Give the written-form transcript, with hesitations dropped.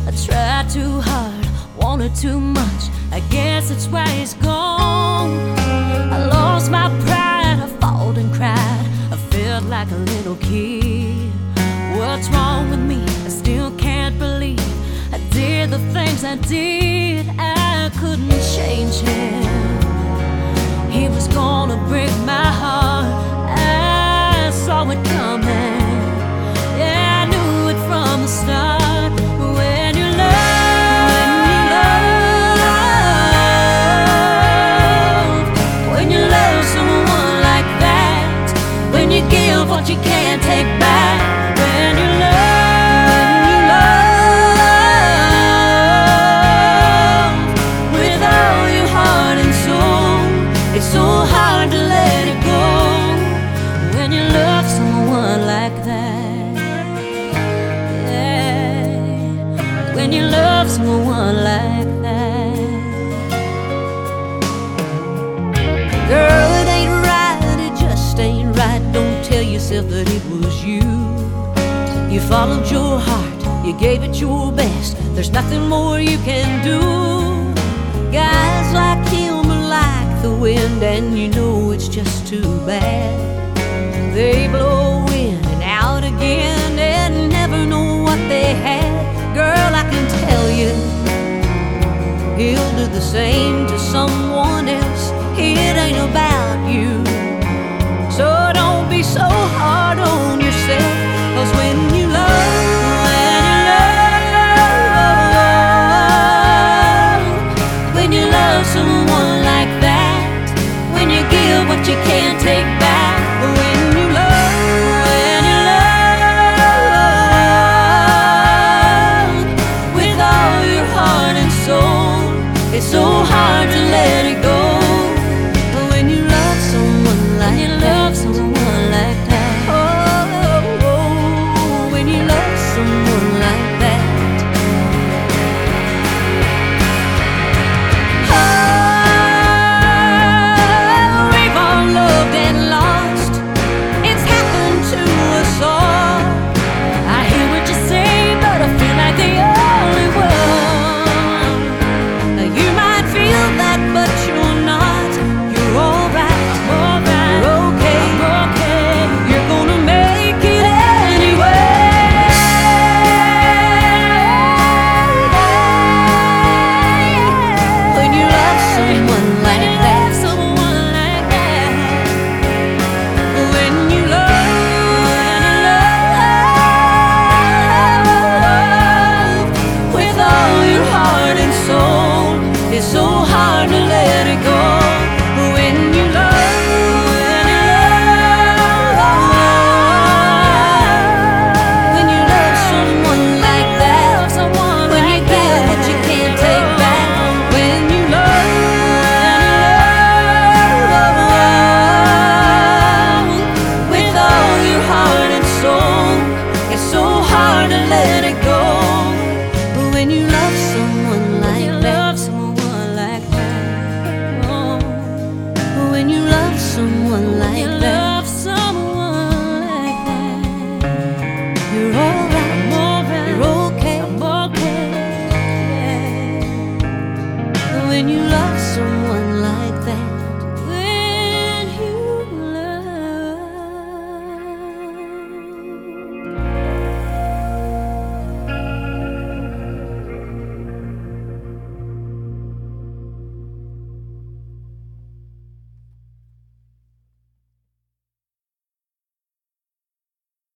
I tried too hard, wanted too much. I guess that's why he's gone. I lost my pride, I fought and cried. I felt like a little kid. What's wrong with me? I still can't believe I did the things I did. I couldn't change him. He was gonna break my heart. I saw it coming. Yeah, I knew it from the start. When you love someone like that, when you give what you can't take back, when you love with all your heart and soul, it's so hard to let it go. When you love someone like that, yeah. When you love someone like that, girl, it ain't right, it just ain't right. Don't tell yourself that it was you. You followed your heart, you gave it your best. There's nothing more you can do. Guys like him are like the wind, and you know it's just too bad. They blow in and out again and never know what they had. Girl, I can tell you, he'll do the same to someone else. It ain't about you, so don't be so hard on yourself. 'Cause when you love someone like that, when you give what you can't take back, when you love with all your heart and soul, it's so hard to let it go. When you love someone like that, oh, when you love someone like that. So